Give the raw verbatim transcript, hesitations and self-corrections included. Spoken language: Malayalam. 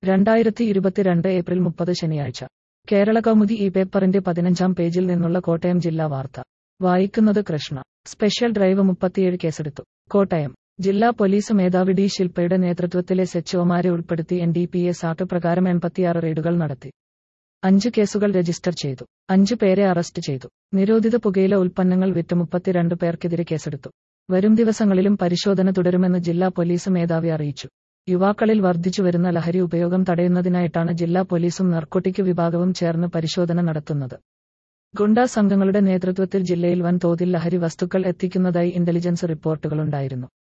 രണ്ടായിരത്തി ഇരുപത്തിരണ്ട് ഏപ്രിൽ മുപ്പത് ശനിയാഴ്ച കേരളകൗമുദി ഈ പേപ്പറിന്റെ പതിനഞ്ചാം പേജിൽ നിന്നുള്ള കോട്ടയം ജില്ലാ വാർത്ത വായിക്കുന്നത് കൃഷ്ണ. സ്പെഷ്യൽ ഡ്രൈവ് മുപ്പത്തിയേഴ് കേസെടുത്തു. കോട്ടയം ജില്ലാ പോലീസ് മേധാവി ഡി ശിൽപയുടെ നേതൃത്വത്തിലെ എസ്എച്ച്ഒമാരെ ഉൾപ്പെടുത്തി N D P S act പ്രകാരം എൺപത്തിയാറ് റെയ്ഡുകൾ നടത്തി. അഞ്ച് കേസുകൾ രജിസ്റ്റർ ചെയ്തു. അഞ്ച് പേരെ അറസ്റ്റ് ചെയ്തു. നിരോധിത പുകയില ഉൽപ്പന്നങ്ങൾ വിറ്റ് മുപ്പത്തിരണ്ട് പേർക്കെതിരെ കേസെടുത്തു. വരും ദിവസങ്ങളിലും പരിശോധന തുടരുമെന്ന് ജില്ലാ പോലീസ് മേധാവി അറിയിച്ചു. യുവാക്കളിൽ വർദ്ധിച്ചുവരുന്ന ലഹരി ഉപയോഗം തടയുന്നതിനായിട്ടാണ് ജില്ലാ പോലീസും നർക്കോട്ടിക് വിഭാഗവും ചേർന്ന് പരിശോധന നടത്തുന്നത്. ഗുണ്ടാ സംഘങ്ങളുടെ നേതൃത്വത്തിൽ ജില്ലയിൽ വൻതോതിൽ ലഹരി വസ്തുക്കൾ എത്തിക്കുന്നതായി ഇന്റലിജൻസ് റിപ്പോർട്ടുകളുണ്ടായിരുന്നു.